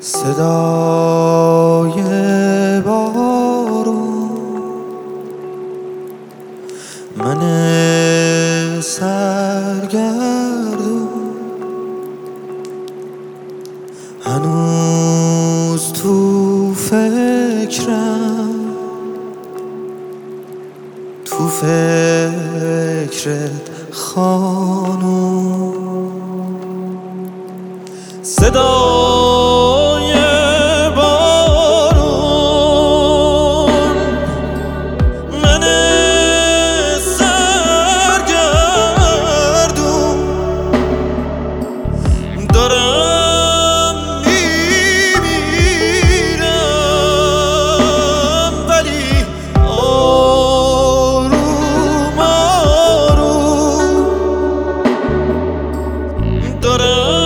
صدای بارون، من سرگردون هنوز تو فکرم، تو فکرت خانوم. صدای بارون، من سرگردون دارم میمیرم، ولی آروم آروم دارم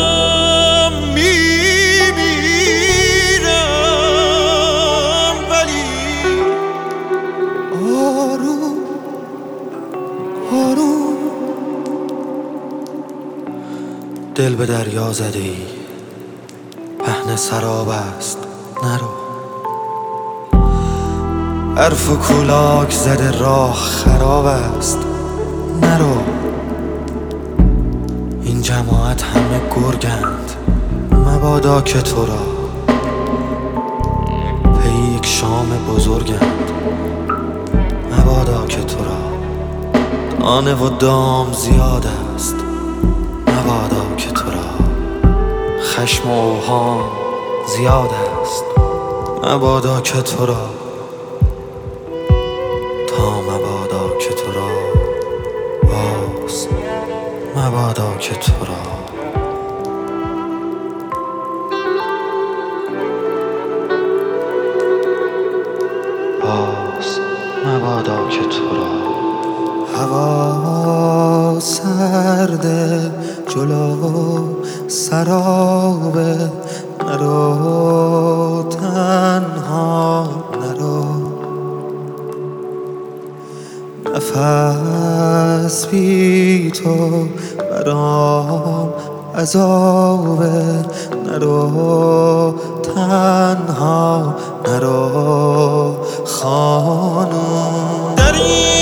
آروم. دل به دریا زده ای، پهن سراب است نرو. حرف و کولاک زده راه خراب است نرو. این جماعت همه گرگند، مبادا که تو را پی یک شام بزرگند. مبادا که تو را دانه و دام زیاد است. مبادا که تو را خشم و اوهام زیاد است. مبادا که تو را مبادا که تو را باز، مبادا که تو را باز، مبادا که تو را. هوا سرده جلو سرابه، نرو تنها نرو. نفس بی تو برام عذابه، نرو تنها نرو خانوم.